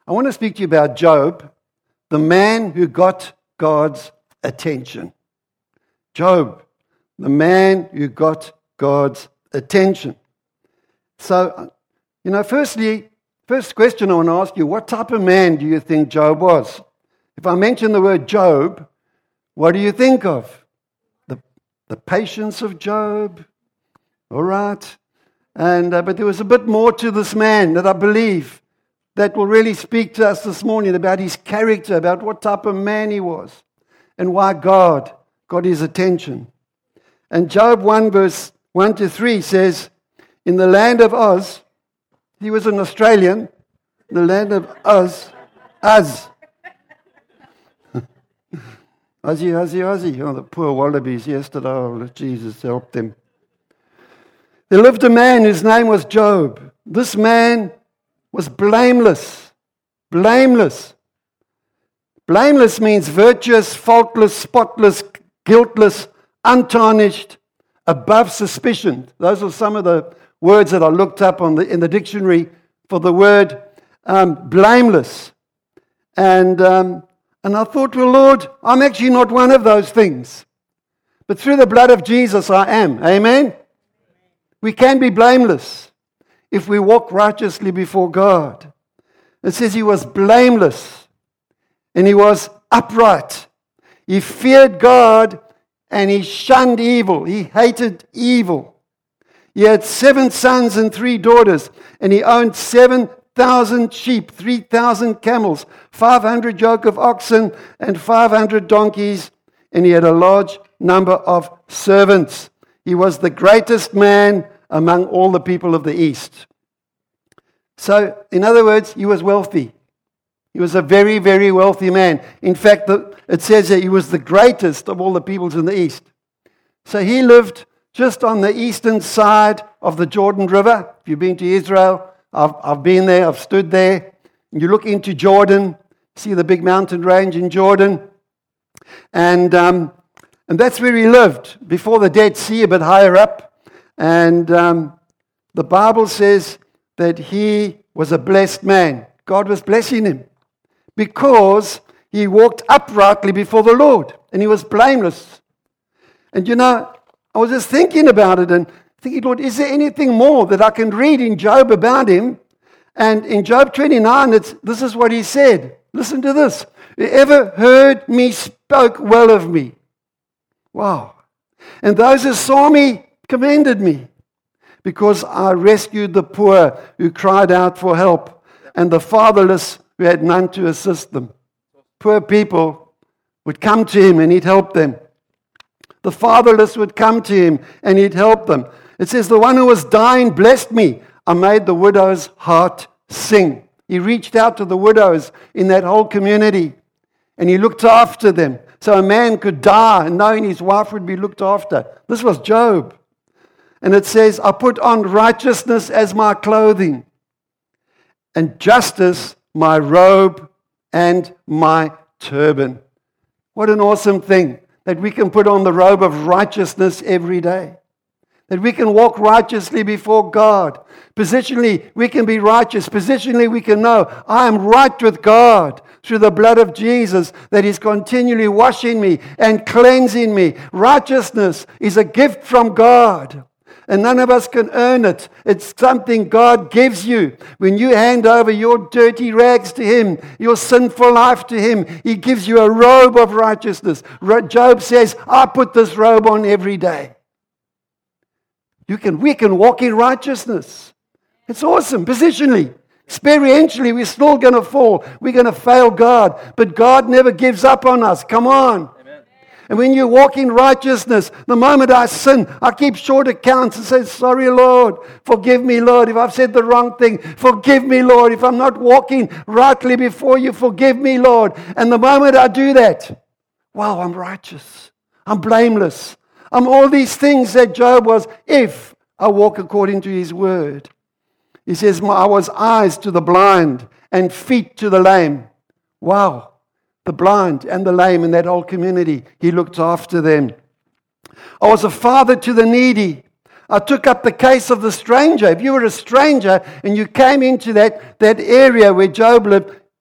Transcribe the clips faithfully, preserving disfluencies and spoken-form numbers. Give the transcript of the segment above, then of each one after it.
I want to speak to you about Job, the man who got God's attention. Job, the man who got God's attention. So, you know, firstly, first question I want to ask you, what type of man do you think Job was? If I mention the word Job, what do you think of? The, the patience of Job? All right. And uh, but there was a bit more to this man that I believe that will really speak to us this morning about his character, about what type of man he was, and why God got his attention. And Job one verse one to three says, in the land of Oz, he was an Australian, the land of Oz, Oz. Ozzy, Ozzy, Ozzy. Oh, the poor wallabies yesterday, oh, Jesus help them. There lived a man whose name was Job. This man was blameless. Blameless. Blameless means virtuous, faultless, spotless, guiltless, untarnished, above suspicion. Those are some of the words that I looked up on the, in the dictionary for the word um, blameless. And, um, and I thought, well, Lord, I'm actually not one of those things. But through the blood of Jesus, I am. Amen? We can be blameless if we walk righteously before God. It says he was blameless and he was upright. He feared God and he shunned evil. He hated evil. He had seven sons and three daughters, and he owned seven thousand sheep, three thousand camels, five hundred yoke of oxen, and five hundred donkeys, and he had a large number of servants. He was the greatest man among all the people of the East. So, in other words, he was wealthy. He was a very, very wealthy man. In fact, the, it says that he was the greatest of all the peoples in the East. So he lived just on the eastern side of the Jordan River. If you've been to Israel, I've, I've been there, I've stood there. And you look into Jordan, see the big mountain range in Jordan. And, um, and that's where he lived, before the Dead Sea, a bit higher up. And um, the Bible says that he was a blessed man. God was blessing him because he walked uprightly before the Lord and he was blameless. And you know, I was just thinking about it and thinking, Lord, is there anything more that I can read in Job about him? And in Job twenty-nine, it's, this is what he said. Listen to this. Whoever heard me spoke well of me. Wow. And those who saw me commended me, because I rescued the poor who cried out for help, and the fatherless who had none to assist them. Poor people would come to him and he'd help them. The fatherless would come to him and he'd help them. It says, the one who was dying blessed me. I made the widow's heart sing. He reached out to the widows in that whole community and he looked after them. So a man could die knowing his wife would be looked after. This was Job. And it says, I put on righteousness as my clothing, and justice my robe and my turban. What an awesome thing that we can put on the robe of righteousness every day. That we can walk righteously before God. Positionally, we can be righteous. Positionally, we can know I am right with God through the blood of Jesus, that is continually washing me and cleansing me. Righteousness is a gift from God. And none of us can earn it. It's something God gives you. When you hand over your dirty rags to Him, your sinful life to Him, He gives you a robe of righteousness. Job says, I put this robe on every day. You can, we can walk in righteousness. It's awesome. Positionally, experientially, we're still going to fall. We're going to fail God. But God never gives up on us. Come on. And when you walk in righteousness, the moment I sin, I keep short accounts and say, sorry, Lord, forgive me, Lord, if I've said the wrong thing. Forgive me, Lord, if I'm not walking rightly before you. Forgive me, Lord. And the moment I do that, wow, I'm righteous. I'm blameless. I'm all these things that Job was, if I walk according to his word. He says, I was eyes to the blind and feet to the lame. Wow. The blind and the lame in that whole community. He looked after them. I was a father to the needy. I took up the case of the stranger. If you were a stranger and you came into that, that area where Job lived,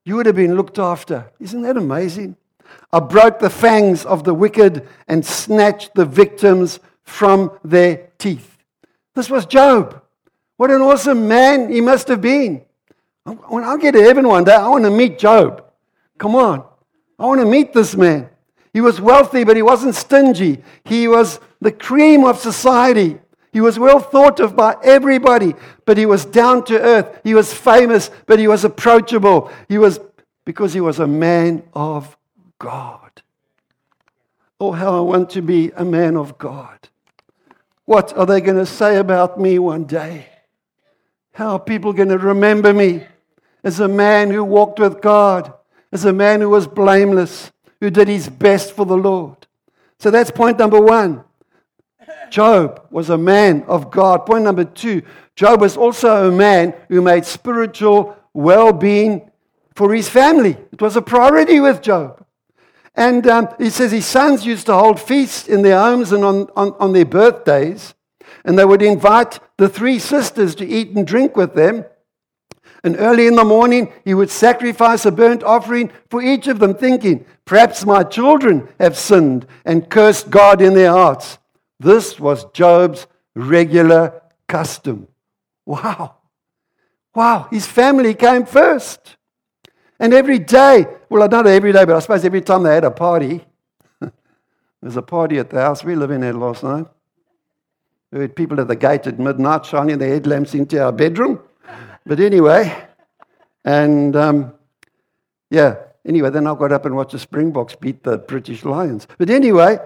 You would have been looked after. Isn't that amazing? I broke the fangs of the wicked and snatched the victims from their teeth. This was Job. What an awesome man he must have been. When I get to heaven one day, I want to meet Job. Come on. I want to meet this man. He was wealthy, but he wasn't stingy. He was the cream of society. He was well thought of by everybody, but he was down to earth. He was famous, but he was approachable. He was, because he was a man of God. Oh, how I want to be a man of God. What are they going to say about me one day? How are people going to remember me as a man who walked with God, as a man who was blameless, who did his best for the Lord? So that's point number one. Job was a man of God. Point number two, Job was also a man who made spiritual well-being for his family. It was a priority with Job. And um, he says his sons used to hold feasts in their homes and on, on, on their birthdays. And they would invite the three sisters to eat and drink with them. And early in the morning, he would sacrifice a burnt offering for each of them, thinking, perhaps my children have sinned and cursed God in their hearts. This was Job's regular custom. Wow. Wow, his family came first. And every day, well, not every day, but I suppose every time they had a party, there's a party at the house we live in there last night. We had people at the gate at midnight shining their headlamps into our bedroom. But anyway, and um, yeah, anyway, then I got up and watched the Springboks beat the British Lions. But anyway,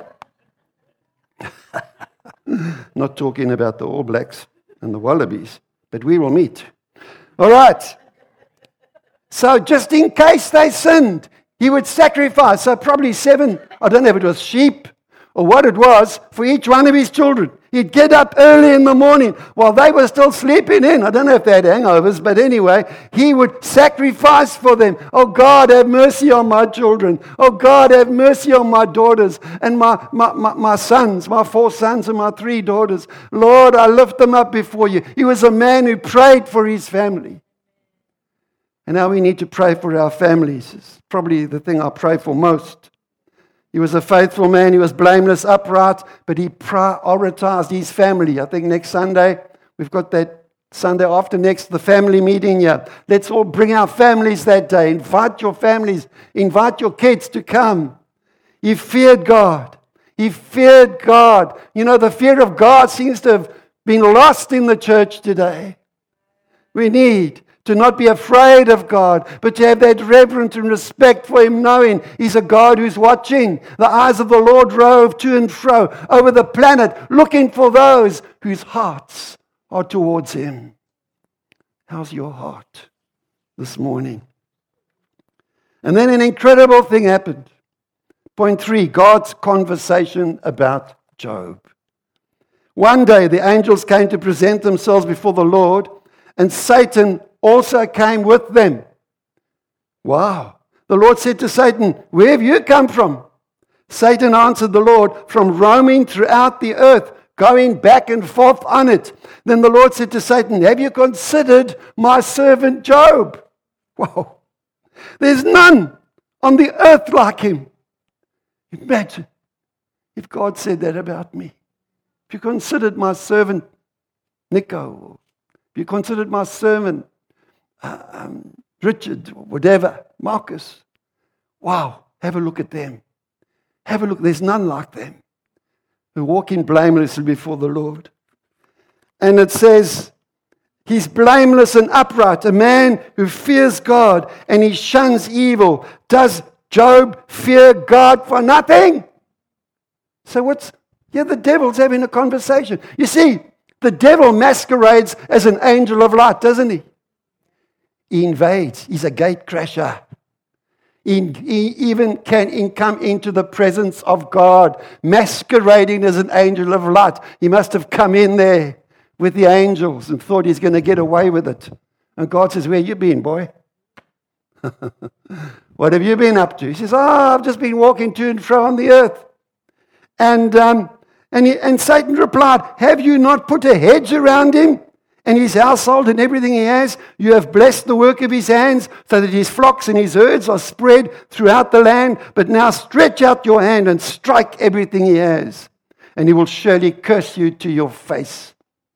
not talking about the All Blacks and the Wallabies, but we will meet. All right. So just in case they sinned, he would sacrifice, so probably seven, I don't know if it was sheep or what it was, for each one of his children. He'd get up early in the morning while they were still sleeping in. I don't know if they had hangovers, but anyway, he would sacrifice for them. Oh, God, have mercy on my children. Oh, God, have mercy on my daughters and my, my, my, my sons, my four sons and my three daughters. Lord, I lift them up before you. He was a man who prayed for his family. And now we need to pray for our families. It's probably the thing I pray for most. He was a faithful man. He was blameless, upright, but he prioritized his family. I think next Sunday, we've got that Sunday after next, the family meeting here. Let's all bring our families that day. Invite your families. Invite your kids to come. He feared God. He feared God. You know, the fear of God seems to have been lost in the church today. We need to not be afraid of God, but to have that reverence and respect for Him, knowing He's a God who's watching. The eyes of the Lord rove to and fro over the planet, looking for those whose hearts are towards Him. How's your heart this morning? And then an incredible thing happened. Point three, God's conversation about Job. One day the angels came to present themselves before the Lord, and Satan also came with them. Wow. The Lord said to Satan, where have you come from? Satan answered the Lord, from roaming throughout the earth, going back and forth on it. Then the Lord said to Satan, have you considered my servant Job? Wow. There's none on the earth like him. Imagine if God said that about me. If you considered my servant Nico, if you considered my servant Uh, um, Richard, whatever, Marcus. Wow, have a look at them. Have a look. There's none like them who walk in blamelessly before the Lord. And it says, he's blameless and upright, a man who fears God and he shuns evil. Does Job fear God for nothing? So what's, yeah, the devil's having a conversation. You see, the devil masquerades as an angel of light, doesn't he? He invades. He's a gate crasher. He, he even can in, come into the presence of God, masquerading as an angel of light. He must have come in there with the angels and thought he's going to get away with it. And God says, where you been, boy? What have you been up to? He says, oh, I've just been walking to and fro on the earth. And, um, and, he, and Satan replied, have you not put a hedge around him and his household and everything he has. You have blessed the work of his hands, so that his flocks and his herds are spread throughout the land. But now stretch out your hand and strike everything he has, and he will surely curse you to your face.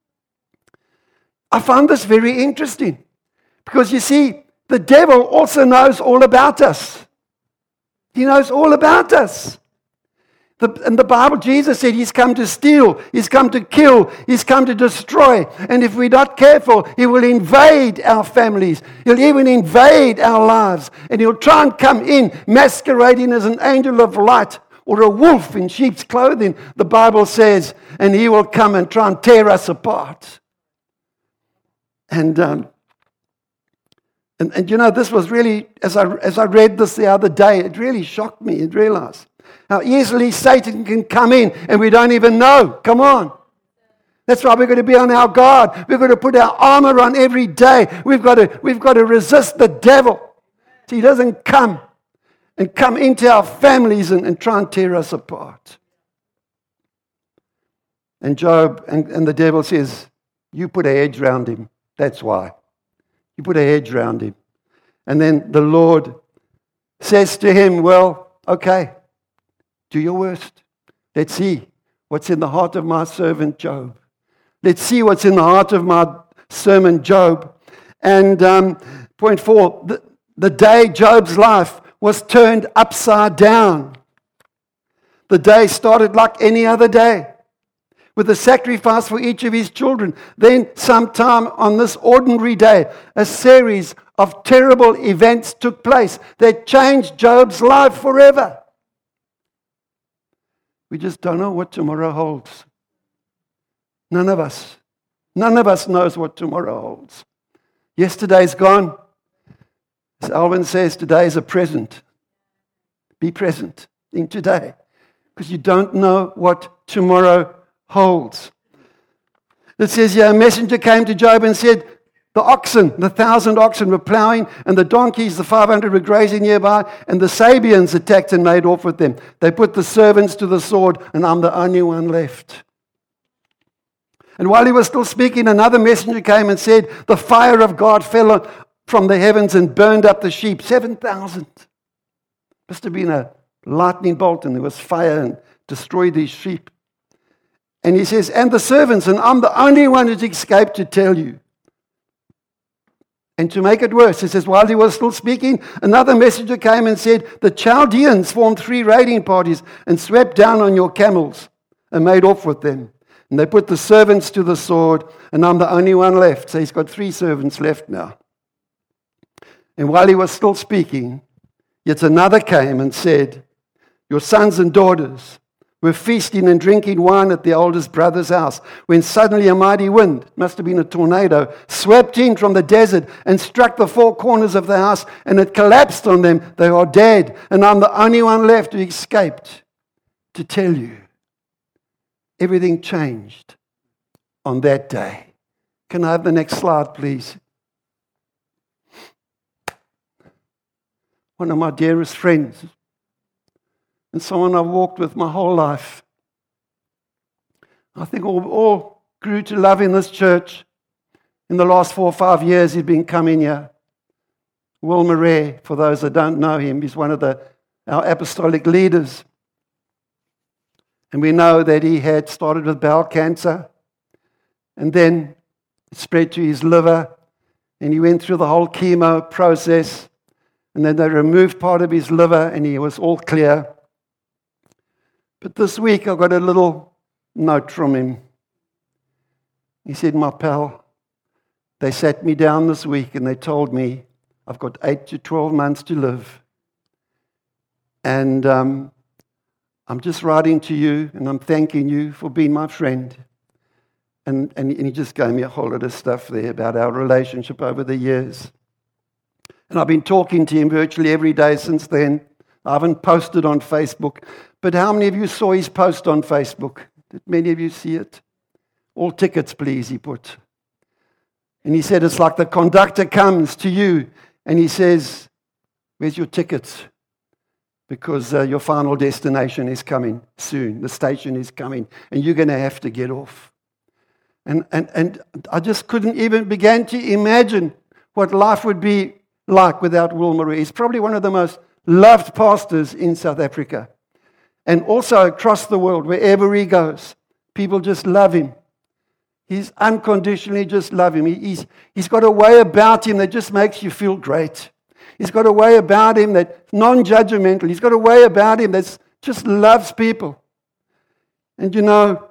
I found this very interesting, because you see, the devil also knows all about us. He knows all about us. The, in the Bible, Jesus said he's come to steal, he's come to kill, he's come to destroy. And if we're not careful, he will invade our families. He'll even invade our lives. And he'll try and come in masquerading as an angel of light or a wolf in sheep's clothing, the Bible says. And he will come and try and tear us apart. And, um, and, and you know, this was really, as I, as I read this the other day, it really shocked me and realized how easily Satan can come in and we don't even know. Come on. That's why we've got to be on our guard. We've got to put our armor on every day. We've got to, we've got to resist the devil so he doesn't come and come into our families and, and try and tear us apart. And Job, and, and the devil says, you put a hedge around him. That's why. You put a hedge around him. And then the Lord says to him, well, okay, do your worst. Let's see what's in the heart of my servant Job. Let's see what's in the heart of my servant Job. And um, point four, the, the day Job's life was turned upside down. The day started like any other day, with a sacrifice for each of his children. Then, sometime on this ordinary day, a series of terrible events took place that changed Job's life forever. We just don't know what tomorrow holds. None of us. None of us knows what tomorrow holds. Yesterday's gone. As Alvin says, today is a present. Be present in today, because you don't know what tomorrow holds. It says here, a messenger came to Job and said, the oxen, the thousand oxen were plowing, and the donkeys, the five hundred, were grazing nearby, and the Sabians attacked and made off with them. They put the servants to the sword, and I'm the only one left. And while he was still speaking, another messenger came and said, the fire of God fell from the heavens and burned up the sheep, seven thousand. Must have been a lightning bolt, and there was fire and destroyed these sheep. And he says, and the servants, and I'm the only one who's escaped to tell you. And to make it worse, he says, while he was still speaking, another messenger came and said, the Chaldeans formed three raiding parties and swept down on your camels and made off with them. And they put the servants to the sword, and I'm the only one left. So he's got three servants left now. And while he was still speaking, yet another came and said, your sons and daughters were feasting and drinking wine at the oldest brother's house, when suddenly a mighty wind, it must have been a tornado, swept in from the desert and struck the four corners of the house, and it collapsed on them. They are dead, and I'm the only one left who escaped to tell you. Everything changed on that day. Can I have the next slide, please? One of my dearest friends, and someone I've walked with my whole life. I think all, all grew to love in this church. In the last four or five years, he's been coming here. Will Murray, for those that don't know him, he's one of the our apostolic leaders. And we know that he had started with bowel cancer, and then it spread to his liver, and he went through the whole chemo process, and then they removed part of his liver, and he was all clear. But this week I got a little note from him. He said, my pal, they sat me down this week and they told me I've got eight to twelve months to live. And um, I'm just writing to you and I'm thanking you for being my friend. And, and, and he just gave me a whole lot of stuff there about our relationship over the years. And I've been talking to him virtually every day since then. I haven't posted on Facebook. But how many of you saw his post on Facebook? Did many of you see it? All tickets, please, he put. And he said, it's like the conductor comes to you and he says, where's your tickets? Because uh, your final destination is coming soon. The station is coming and you're going to have to get off. And, and, and I just couldn't even begin to imagine what life would be like without Will Marie. He's probably one of the most loved pastors in South Africa. And also across the world, wherever he goes, people just love him. He's unconditionally just love him. He, he's, he's got a way about him that just makes you feel great. He's got a way about him that's non-judgmental. He's got a way about him that just loves people. And you know,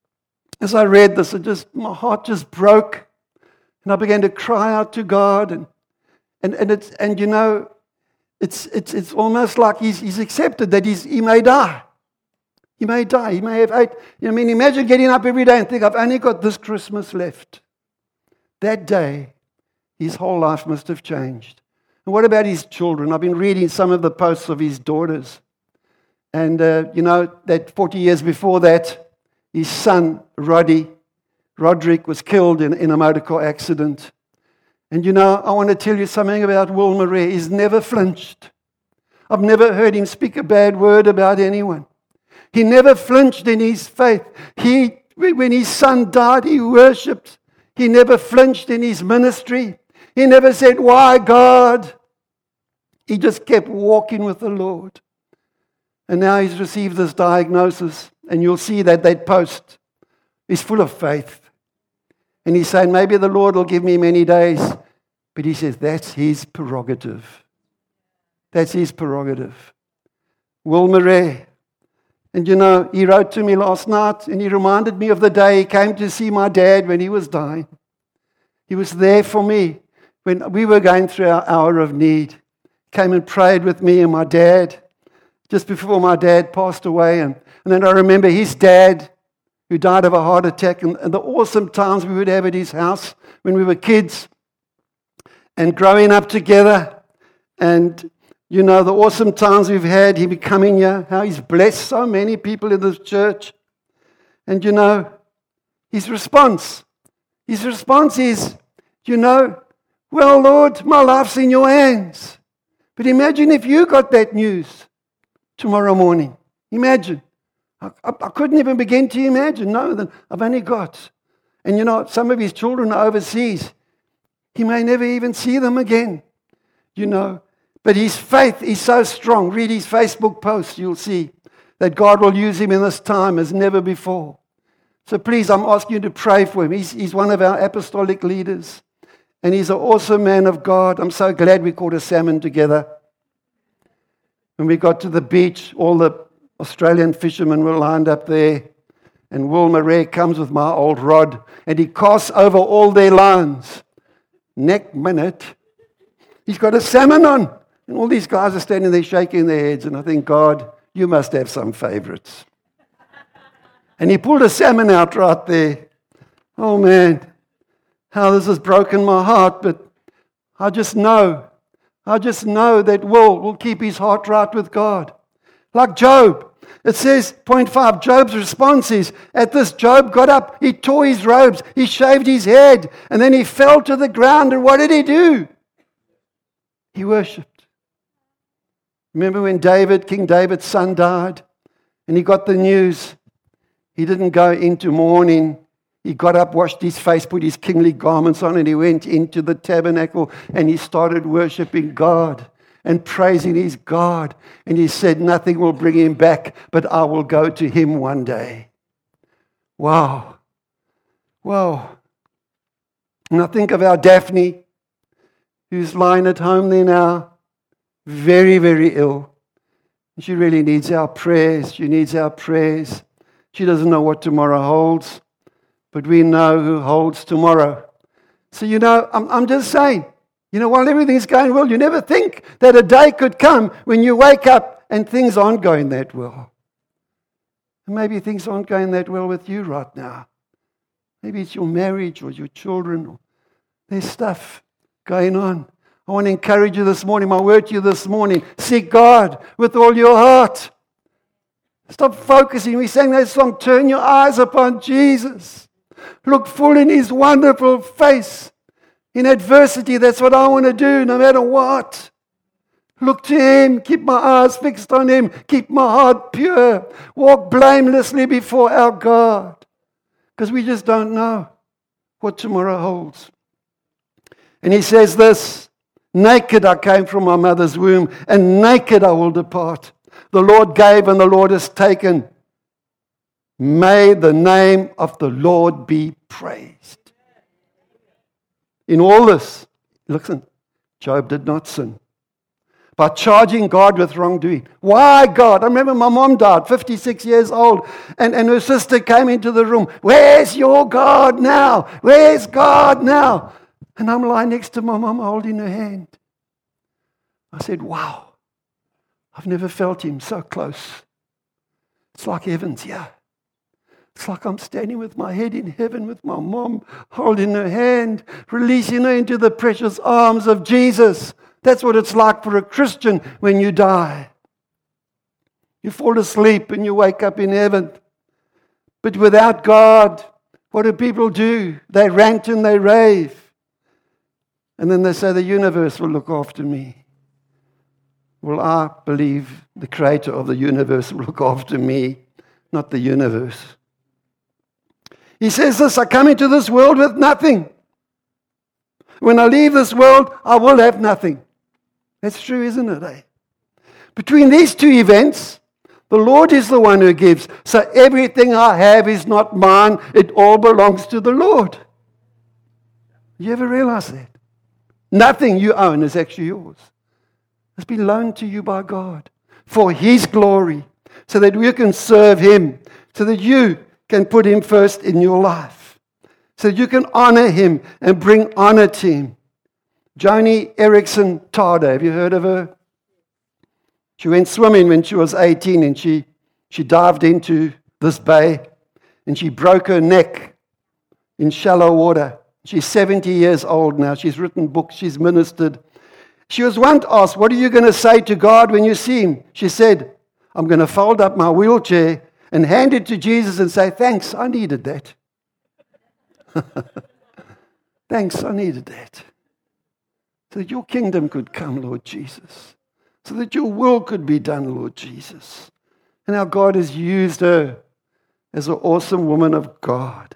as I read this, it just my heart just broke. And I began to cry out to God. And and, and it's and you know, it's it's it's almost like he's he's accepted that he's he may die. He may die. He may have eight. I mean, imagine getting up every day and think, I've only got this Christmas left. That day, his whole life must have changed. And what about his children? I've been reading some of the posts of his daughters. And, uh, you know, that forty years before that, his son, Roddy, Roderick, was killed in, in a motor car accident. And, you know, I want to tell you something about Will Marie. He's never flinched. I've never heard him speak a bad word about anyone. He never flinched in his faith. He, when his son died, he worshipped. He never flinched in his ministry. He never said, "Why, God?" He just kept walking with the Lord. And now he's received this diagnosis. And you'll see that that post is full of faith. And he's saying, maybe the Lord will give me many days. But he says, that's his prerogative. That's his prerogative. Will Marie. And you know, he wrote to me last night and he reminded me of the day he came to see my dad when he was dying. He was there for me when we were going through our hour of need. Came and prayed with me and my dad just before my dad passed away. And, and then I remember his dad who died of a heart attack and, and the awesome times we would have at his house when we were kids and growing up together. And you know, the awesome times we've had, him coming here, how he's blessed so many people in this church. And you know, his response, his response is, you know, well, Lord, my life's in your hands. But imagine if you got that news tomorrow morning. Imagine. I, I, I couldn't even begin to imagine. No, that I've only got. And you know, some of his children are overseas. He may never even see them again. You know, but his faith is so strong. Read his Facebook posts. You'll see that God will use him in this time as never before. So please, I'm asking you to pray for him. He's, he's one of our apostolic leaders. And he's an awesome man of God. I'm so glad we caught a salmon together. When we got to the beach, all the Australian fishermen were lined up there. And Will Marie comes with my old rod. And he casts over all their lines. Next minute, he's got a salmon on. And all these guys are standing there shaking their heads. And I think, God, you must have some favorites. And he pulled a salmon out right there. Oh, man, how this has broken my heart. But I just know, I just know that Will will keep his heart right with God. Like Job. It says, point five, Job's response is, at this Job got up, he tore his robes, he shaved his head, and then he fell to the ground. And what did he do? He worshipped. Remember when David, King David's son, died and he got the news? He didn't go into mourning. He got up, washed his face, put his kingly garments on, and he went into the tabernacle and he started worshiping God and praising his God. And he said, nothing will bring him back, but I will go to him one day. Wow. Wow. And I think of our Daphne, who's lying at home there now, very, very ill. She really needs our prayers. She needs our prayers. She doesn't know what tomorrow holds, but we know who holds tomorrow. So, you know, I'm, I'm just saying, you know, while everything's going well, you never think that a day could come when you wake up and things aren't going that well. And maybe things aren't going that well with you right now. Maybe it's your marriage or your children. Or there's stuff going on. I want to encourage you this morning, my word to you this morning, seek God with all your heart. Stop focusing. We sang that song, turn your eyes upon Jesus. Look full in his wonderful face. In adversity, that's what I want to do, no matter what. Look to him, keep my eyes fixed on him, keep my heart pure, walk blamelessly before our God. Because we just don't know. what tomorrow holds. And he says this, naked I came from my mother's womb, and naked I will depart. The Lord gave and the Lord has taken. May the name of the Lord be praised. In all this, listen, Job did not sin by charging God with wrongdoing. Why, God? I remember my mom died, fifty-six years old, and, and her sister came into the room. Where's your God now? Where's God now? And I'm lying next to my mom holding her hand. I said, wow, I've never felt him so close. It's like heaven's here. It's like I'm standing with my head in heaven with my mom holding her hand, releasing her into the precious arms of Jesus. That's what it's like for a Christian when you die. You fall asleep and you wake up in heaven. But without God, what do people do? They rant and they rave. And then they say, the universe will look after me. Well, I believe the creator of the universe will look after me, not the universe. He says this, I come into this world with nothing. When I leave this world, I will have nothing. That's true, isn't it? Eh? Between these two events, the Lord is the one who gives. So everything I have is not mine. It all belongs to the Lord. You ever realize that? Nothing you own is actually yours. It's been loaned to you by God for His glory, so that we can serve Him, so that you can put Him first in your life, so that you can honor Him and bring honor to Him. Joni Eareckson Tada, have you heard of her? She went swimming when she was eighteen, and she, she dived into this bay and she broke her neck in shallow water. She's seventy years old now. She's written books. She's ministered. She was once asked, what are you going to say to God when you see Him? She said, I'm going to fold up my wheelchair and hand it to Jesus and say, thanks, I needed that. Thanks, I needed that. So that your kingdom could come, Lord Jesus. So that your will could be done, Lord Jesus. And our God has used her as an awesome woman of God.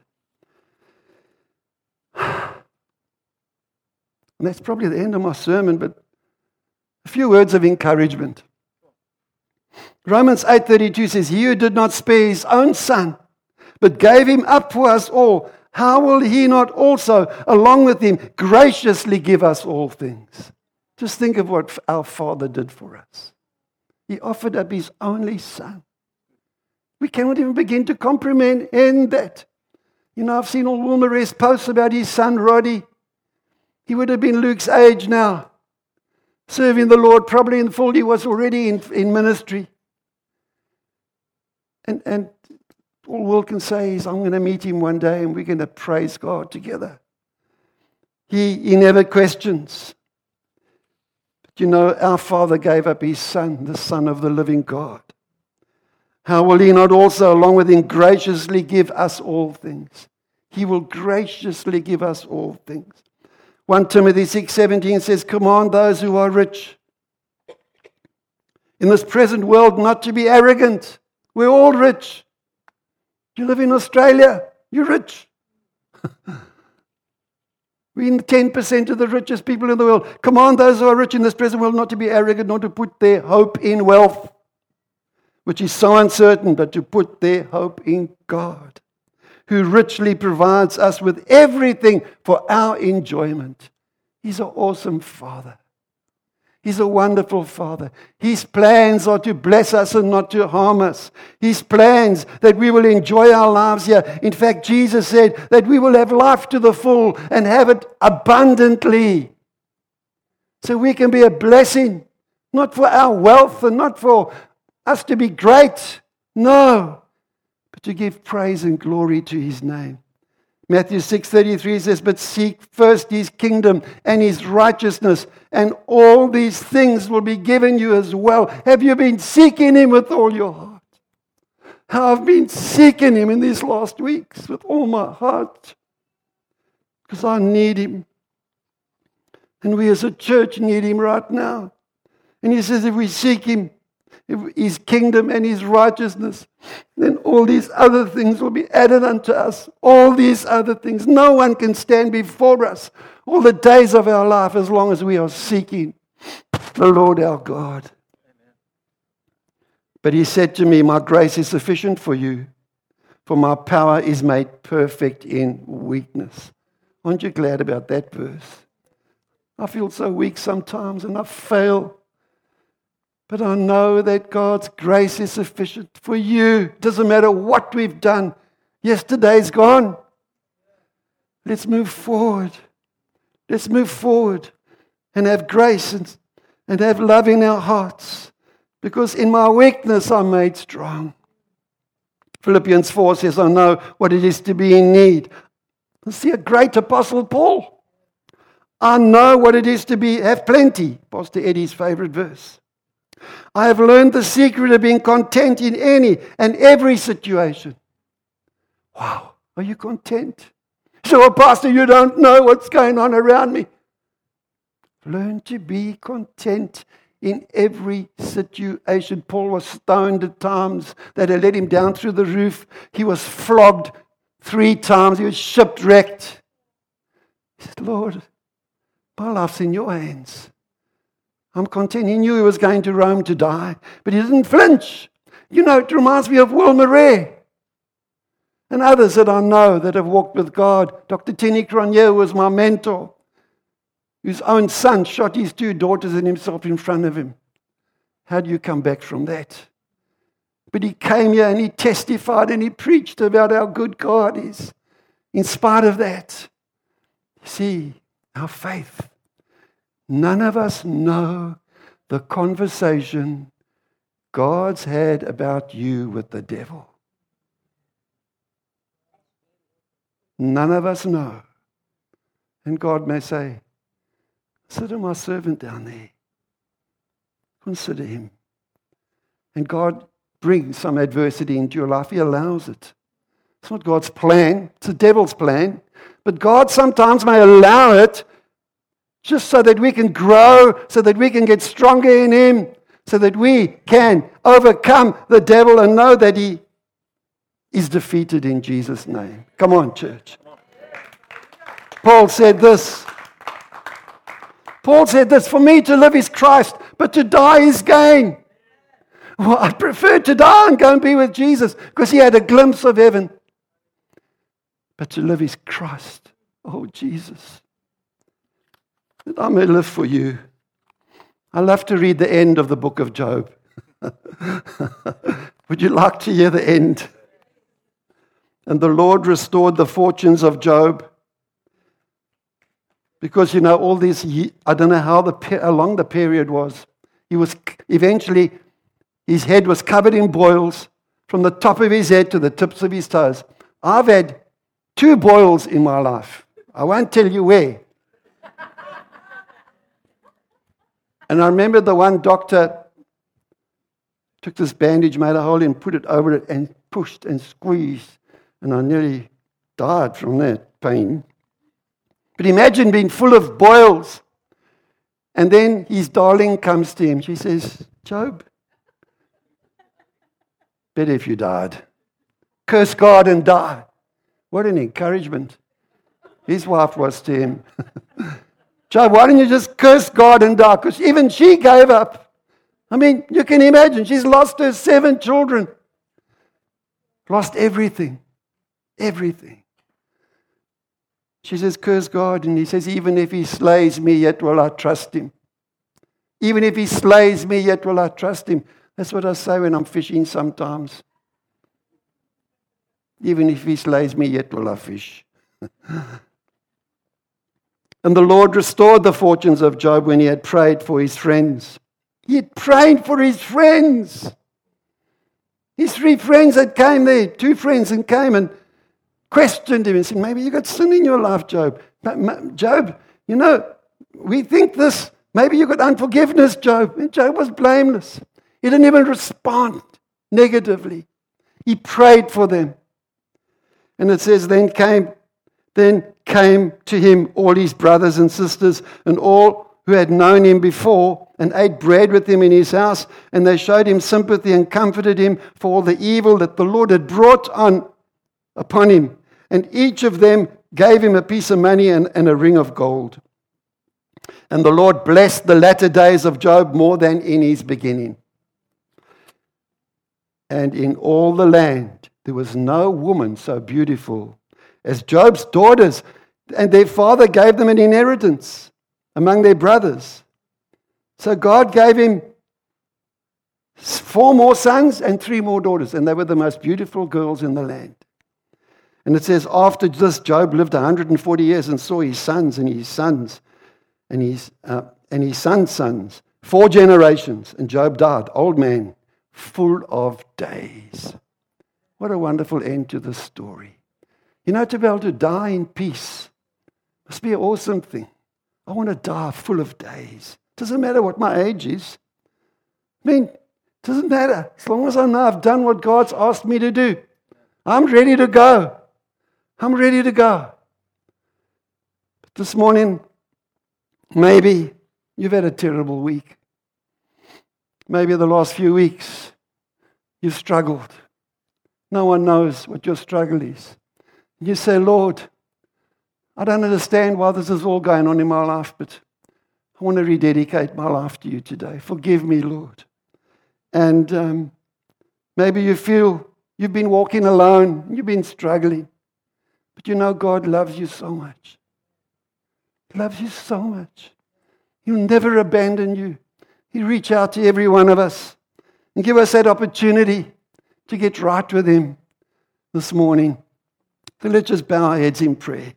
And that's probably the end of my sermon, but a few words of encouragement. Romans eight thirty-two says, He who did not spare His own Son, but gave Him up for us all, how will He not also, along with Him, graciously give us all things? Just think of what our Father did for us. He offered up His only Son. We cannot even begin to comprehend that. You know, I've seen all Wilmare's posts about his son, Roddy. He would have been Luke's age now, serving the Lord, probably in full. He was already in, in ministry. And, and all Will can say is, I'm going to meet him one day and we're going to praise God together. He, he never questions. But you know, our Father gave up His Son, the Son of the living God. How will He not also, along with Him, graciously give us all things? He will graciously give us all things. First Timothy six seventeen says, command those who are rich in this present world not to be arrogant. We're all rich. You live in Australia, you're rich. We're in ten percent of the richest people in the world. Command those who are rich in this present world not to be arrogant, not to put their hope in wealth, which is so uncertain, but to put their hope in God, who richly provides us with everything for our enjoyment. He's an awesome Father. He's a wonderful Father. His plans are to bless us and not to harm us. His plans that we will enjoy our lives here. In fact, Jesus said that we will have life to the full and have it abundantly. So we can be a blessing, not for our wealth and not for us to be great. No. But to give praise and glory to His name. Matthew six thirty-three says, but seek first His kingdom and His righteousness, and all these things will be given you as well. Have you been seeking Him with all your heart? How I've been seeking Him in these last weeks with all my heart. Because I need Him. And we as a church need Him right now. And He says if we seek Him, His kingdom and His righteousness, then all these other things will be added unto us. All these other things. No one can stand before us all the days of our life as long as we are seeking the Lord our God. But He said to me, my grace is sufficient for you, for my power is made perfect in weakness. Aren't you glad about that verse? I feel so weak sometimes and I fail. But I know that God's grace is sufficient for you. Doesn't matter what we've done. Yesterday's gone. Let's move forward. Let's move forward and have grace and, and have love in our hearts. Because in my weakness I'm made strong. Philippians four says, I know what it is to be in need. See a great apostle Paul. I know what it is to be have plenty. Pastor Eddie's favorite verse. I have learned the secret of being content in any and every situation. Wow, are you content? So, well, Pastor, you don't know what's going on around me. Learn to be content in every situation. Paul was stoned at times that had let him down through the roof. He was flogged three times. He was shipwrecked. He said, Lord, my life's in your hands. I'm content. He knew he was going to Rome to die, but he didn't flinch. You know, it reminds me of Will Murray and others that I know that have walked with God. Doctor Tenny Cronje was my mentor, whose own son shot his two daughters and himself in front of him. How do you come back from that? But he came here and he testified and he preached about how good God is. In spite of that, you see, our faith. None of us know the conversation God's had about you with the devil. None of us know. And God may say, consider my servant down there. Consider him. And God brings some adversity into your life. He allows it. It's not God's plan. It's the devil's plan. But God sometimes may allow it just so that we can grow, so that we can get stronger in Him, so that we can overcome the devil and know that he is defeated in Jesus' name. Come on, church. Paul said this. Paul said this, for me to live is Christ, but to die is gain. Well, I prefer to die and go and be with Jesus because he had a glimpse of heaven. But to live is Christ. Oh, Jesus. That I may live for you. I love to read the end of the book of Job. Would you like to hear the end? And the Lord restored the fortunes of Job. Because, you know, all these, I don't know how, the, how long the period was. He was eventually, his head was covered in boils from the top of his head to the tips of his toes. I've had two boils in my life. I won't tell you where. And I remember the one doctor took this bandage, made a hole and put it over it and pushed and squeezed. And I nearly died from that pain. But imagine being full of boils. And then his darling comes to him. She says, Job, better if you died. Curse God and die. What an encouragement. His wife was to him. Job, why don't you just curse God and die? Because even she gave up. I mean, you can imagine. She's lost her seven children. Lost everything. Everything. She says, curse God. And he says, even if he slays me, yet will I trust him. Even if he slays me, yet will I trust him. That's what I say when I'm fishing sometimes. Even if he slays me, yet will I fish. And the Lord restored the fortunes of Job when he had prayed for his friends. He had prayed for his friends. His three friends that came there, two friends and came and questioned him and said, maybe you got sin in your life, Job. But Job, you know, we think this. Maybe you got unforgiveness, Job. And Job was blameless. He didn't even respond negatively. He prayed for them. And it says, then came, then came to him all his brothers and sisters and all who had known him before and ate bread with him in his house, and they showed him sympathy and comforted him for all the evil that the Lord had brought on upon him. And each of them gave him a piece of money and, and a ring of gold. And the Lord blessed the latter days of Job more than in his beginning. And in all the land there was no woman so beautiful as Job's daughters, and their father gave them an inheritance among their brothers. So God gave him four more sons and three more daughters, and they were the most beautiful girls in the land. And it says, after this, Job lived one hundred forty years and saw his sons and his sons and his, uh, and his sons' sons, four generations, and Job died, old man, full of days. What a wonderful end to the story. You know, to be able to die in peace must be an awesome thing. I want to die full of days. Doesn't matter what my age is. I mean, doesn't matter. As long as I know I've done what God's asked me to do. I'm ready to go. I'm ready to go. But this morning, maybe you've had a terrible week. Maybe the last few weeks you've struggled. No one knows what your struggle is. You say, Lord, I don't understand why this is all going on in my life, but I want to rededicate my life to you today. Forgive me, Lord. And um, maybe you feel you've been walking alone, you've been struggling, but you know God loves you so much. He loves you so much. He'll never abandon you. He'll reach out to every one of us and give us that opportunity to get right with Him this morning. So let's just bow our heads in prayer.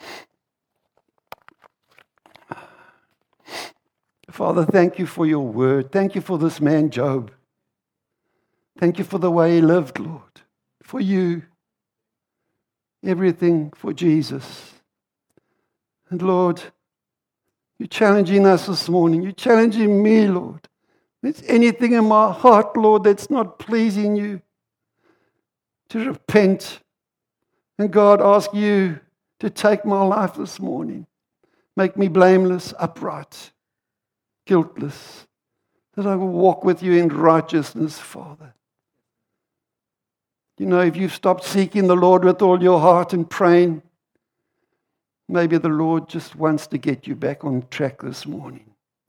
Father, thank you for your word. Thank you for this man, Job. Thank you for the way he lived, Lord. For you. Everything for Jesus. And Lord, you're challenging us this morning. You're challenging me, Lord. If there's anything in my heart, Lord, that's not pleasing you, to repent. And God, ask you to take my life this morning. Make me blameless, upright, guiltless, that I will walk with you in righteousness, Father. You know, if you've stopped seeking the Lord with all your heart and praying, maybe the Lord just wants to get you back on track this morning.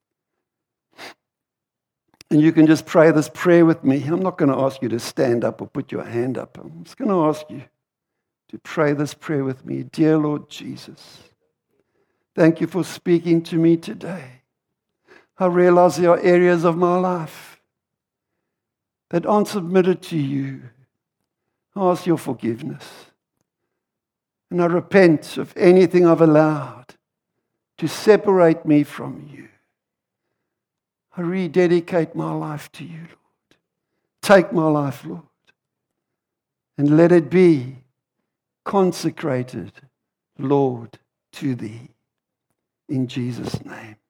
And you can just pray this prayer with me. I'm not going to ask you to stand up or put your hand up. I'm just going to ask you to pray this prayer with me. Dear Lord Jesus, thank you for speaking to me today. I realize there are areas of my life that aren't submitted to you. I ask your forgiveness. And I repent of anything I've allowed to separate me from you. I rededicate my life to you, Lord. Take my life, Lord, and let it be consecrated, Lord, to thee. In Jesus' name.